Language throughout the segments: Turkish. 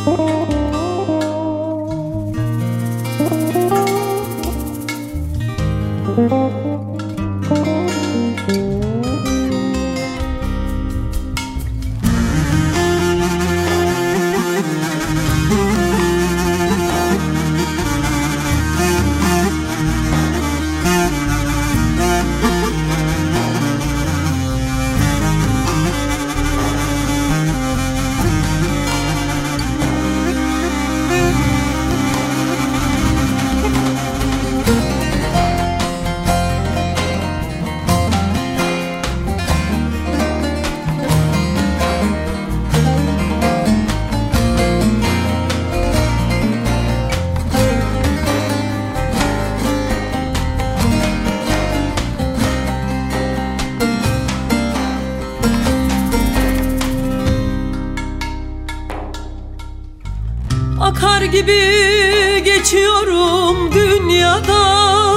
Akar gibi geçiyorum dünyada,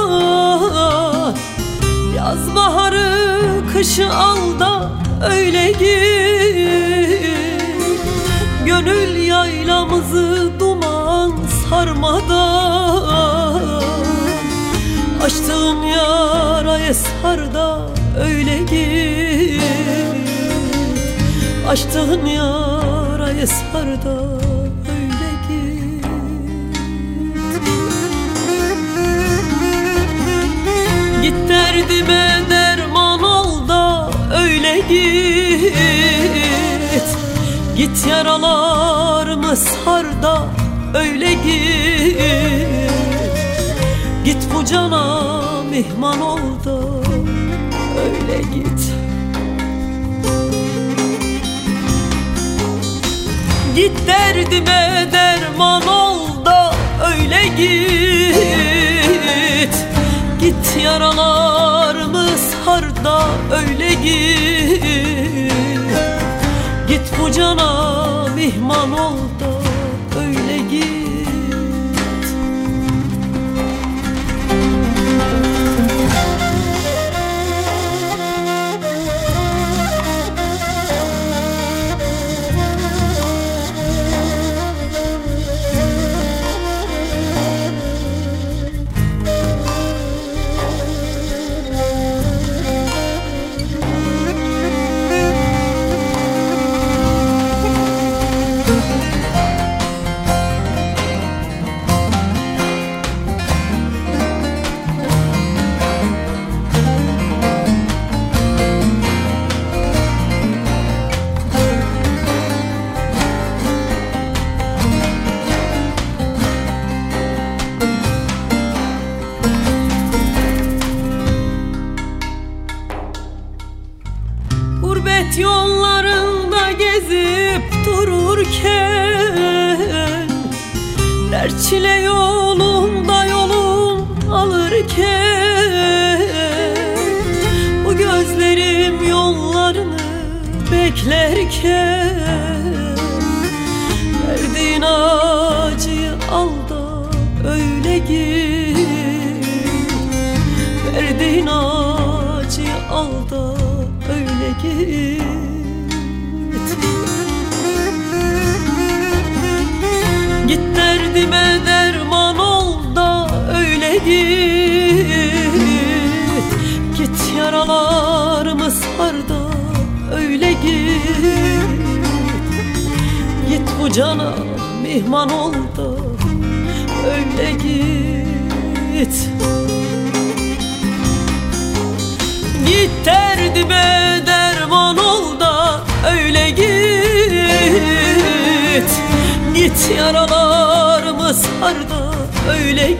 yaz baharı kışı al da öyle git. Gönül yaylamızı duman sarmadan, açtığın yarayı sar da öyle git. Açtığın yarayı sar da git, derdime derman ol da öyle git. Git yaralarımı sar da öyle git. Git bu cana mihman ol da öyle git. Git derdime derman ol da öyle git. Git yaralarımı sar da öyle git. Git bu cana mihman ol da öyle git. Gurbet yollarında gezip dururken, dert çile yolunda yolum alırken, bu gözlerim yollarını beklerken, verdiğin acıyı al da öyle git. Verdiğin acıyı al da öyle git. Git derdime derman ol da öyle git. Git yaralarımı sar da öyle git. Git bu cana mihman ol da öyle git. Git derdime derman ol da öyle git. Git yaralarımı sar da öyle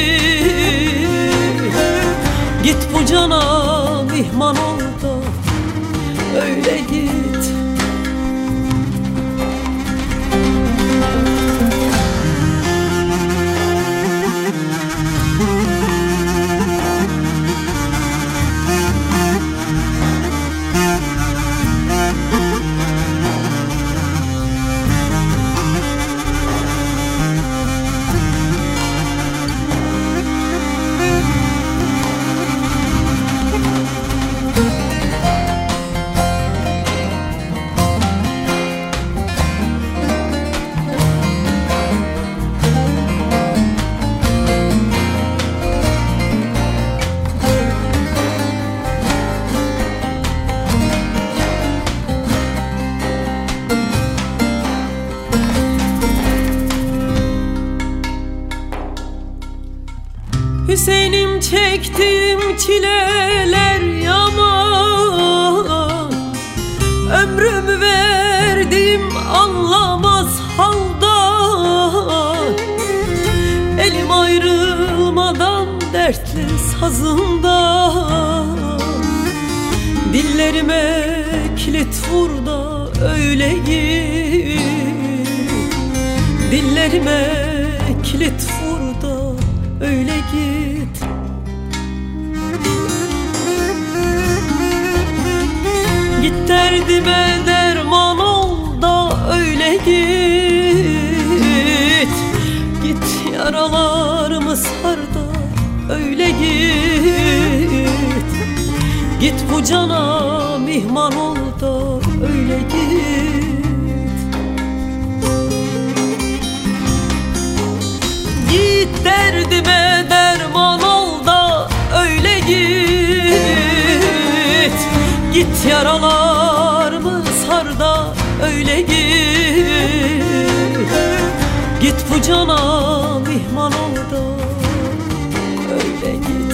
git. Git bu cana mihman ol da öyle git. Senin çektiğim çileler yaman, ömrümü verdim anlamaz haldan. Elim ayrılmadan dertli sazından, dillerime kilit vur da öyle git. Dillerime kilit vur da öyle git. Git derdime derman ol da öyle git. Git yaralarımı sar da öyle git. Git bu cana mihman ol da öyle git. Git derdime derman ol da öyle git. Git yaralarımı sar da öyle git. Git bu cana mihman ol da öyle git.